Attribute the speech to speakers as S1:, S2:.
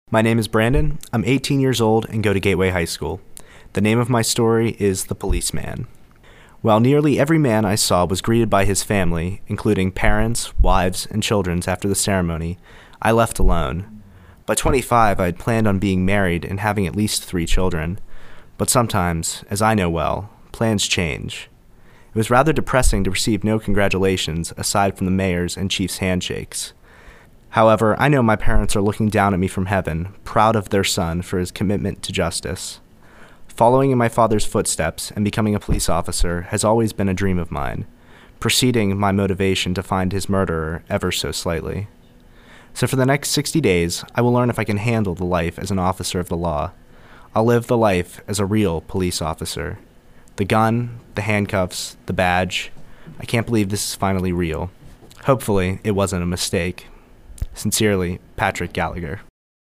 S1: My name is Brandon. I'm 18 years old and go to Gateway High School. The name of my story is The Policeman. While nearly every man I saw was greeted by his family, including parents, wives, and children after the ceremony, I left alone. By 25, I had planned on being married and having at least 3 children. But sometimes, as I know well, plans change. It was rather depressing to receive no congratulations aside from the mayor's and chief's handshakes. However, I know my parents are looking down at me from heaven, proud of their son for his commitment to justice. Following in my father's footsteps and becoming a police officer has always been a dream of mine, preceding my motivation to find his murderer ever so slightly. So for the next 60 days, I will learn if I can handle the life as an officer of the law. I'll live the life as a real police officer. The gun, the handcuffs, the badge. I can't believe this is finally real. Hopefully, it wasn't a mistake. Sincerely, Patrick Gallagher.